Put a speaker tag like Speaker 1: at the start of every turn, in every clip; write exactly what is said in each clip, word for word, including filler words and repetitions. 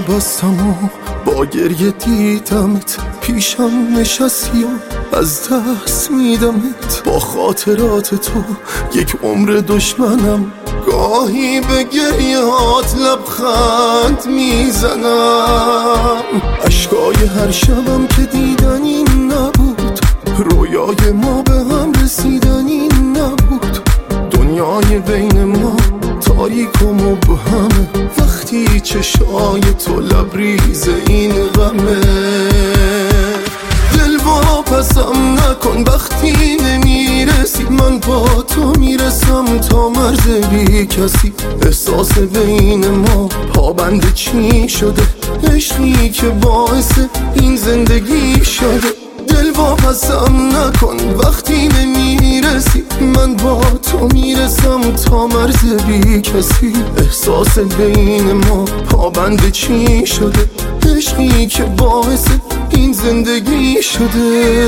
Speaker 1: بستم و با گریه دیدمت، پیشم نشستی و از دست میدمت. با خاطرات تو یک عمر دشمنم، گاهی به گریهات لبخند میزنم. اشکای هر شبم که دیدنی نبود، رویای ما به هم رسیدنی نبود. دنیای بین ما تاریک و مبهمه، وقتی چشای تو لبریز این غمه. دل واپسم نکن وقتی نمیرسی، من با تو میرسم تا مرز بی کسی. احساس بین ما پابند چی شده، عشقی که باعث این زندگی شده. دل واپسم نکن وقتی نمیرسی، من با تو میرسم تا مرز بی کسی. احساس بین ما پابند چی شده، عشقی که باعث این زندگی شده.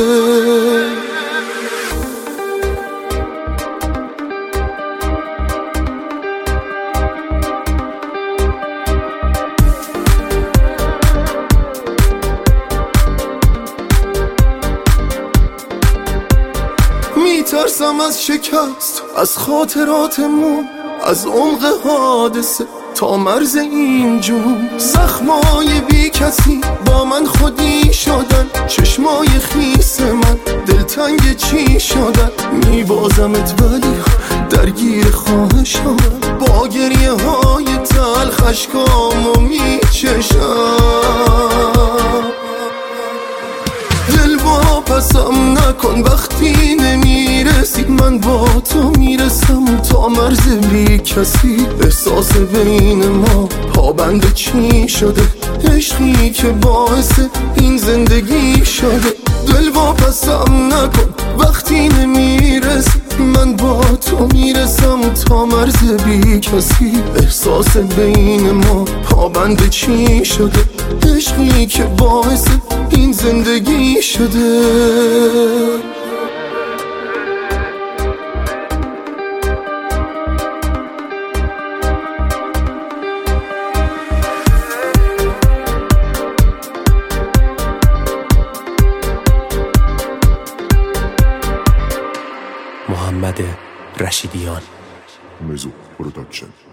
Speaker 1: میترسم از شکست، از خاطراتمون، از عمق حادثه تا مرز این جون. زخمای بی کسی با من خودی شدن، چشمای خیس من دلتنگ چی شدن. میبازمت ولی درگیر خواهشم، با گریه های تلخ اشکامو میچشم. دل واپسم نکن وقتی نمیرسی، من با تو میرسم تا مرز بی کسی. احساس بین ما پابند چی شده، عشقی که باعث این زندگی شده. دل واپسم نکن وقتی نمیرسی، من با تو میرسم تا مرز بی کسی. احساس بین ما پابند چی شده، عشقی که باعث این زندگی شده.
Speaker 2: محمد رشیدیان.
Speaker 3: مزو پروداکشن.